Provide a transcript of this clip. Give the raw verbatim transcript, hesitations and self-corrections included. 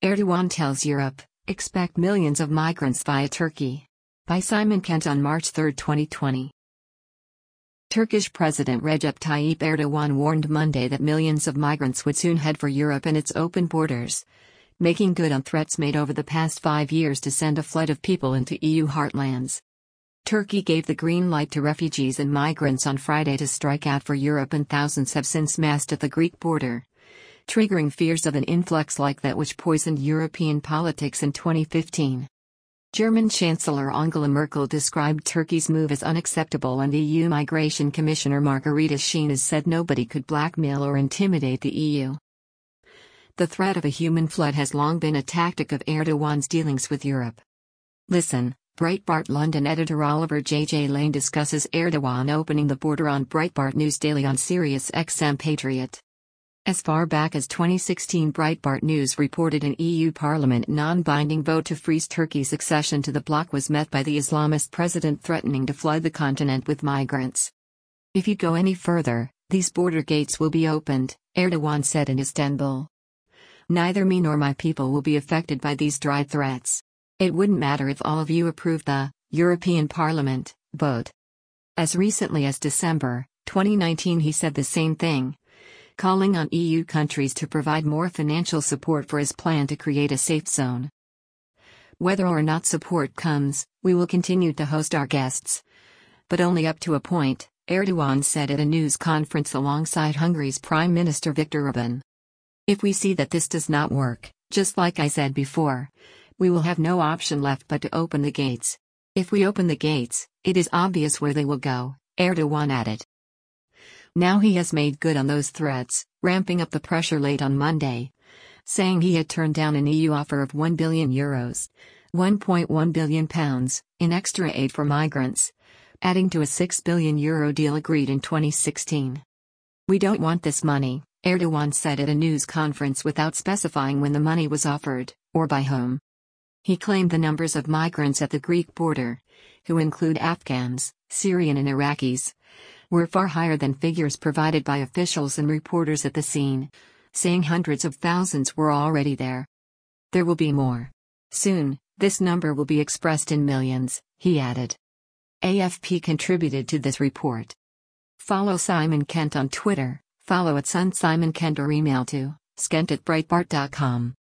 Erdogan tells Europe, expect millions of migrants via Turkey. By Simon Kent on March third, twenty twenty. Turkish President Recep Tayyip Erdogan warned Monday that millions of migrants would soon head for Europe and its open borders, making good on threats made over the past five years to send a flood of people into E U heartlands. Turkey gave the green light to refugees and migrants on Friday to strike out for Europe, and thousands have since massed at the Greek border, triggering fears of an influx like that which poisoned European politics in twenty fifteen. German Chancellor Angela Merkel described Turkey's move as unacceptable, and E U Migration Commissioner Margarita Sheen has said nobody could blackmail or intimidate the E U. The threat of a human flood has long been a tactic of Erdogan's dealings with Europe. Listen, Breitbart London editor Oliver J J Lane discusses Erdogan opening the border on Breitbart News Daily on Sirius X M Patriot. As far back as twenty sixteen, Breitbart News reported an E U Parliament non-binding vote to freeze Turkey's accession to the bloc was met by the Islamist president threatening to flood the continent with migrants. If you go any further, these border gates will be opened, Erdogan said in Istanbul. Neither me nor my people will be affected by these dry threats. It wouldn't matter if all of you approved the European Parliament vote. As recently as December twenty nineteen, he said the same thing, calling on E U countries to provide more financial support for his plan to create a safe zone. Whether or not support comes, we will continue to host our guests. But only up to a point, Erdogan said at a news conference alongside Hungary's Prime Minister Viktor Orbán. If we see that this does not work, just like I said before, we will have no option left but to open the gates. If we open the gates, it is obvious where they will go, Erdogan added. Now he has made good on those threats, ramping up the pressure late on Monday, saying he had turned down an E U offer of one billion euros, one point one billion pounds, in extra aid for migrants, adding to a six billion euro deal agreed in twenty sixteen. We don't want this money, Erdogan said at a news conference without specifying when the money was offered, or by whom. He claimed the numbers of migrants at the Greek border, who include Afghans, Syrian and Iraqis, were far higher than figures provided by officials and reporters at the scene, saying hundreds of thousands were already there. There will be more. Soon, this number will be expressed in millions, he added. A F P contributed to this report. Follow Simon Kent on Twitter, follow at Sun Simon Kent, or email to skent at breitbart dot com.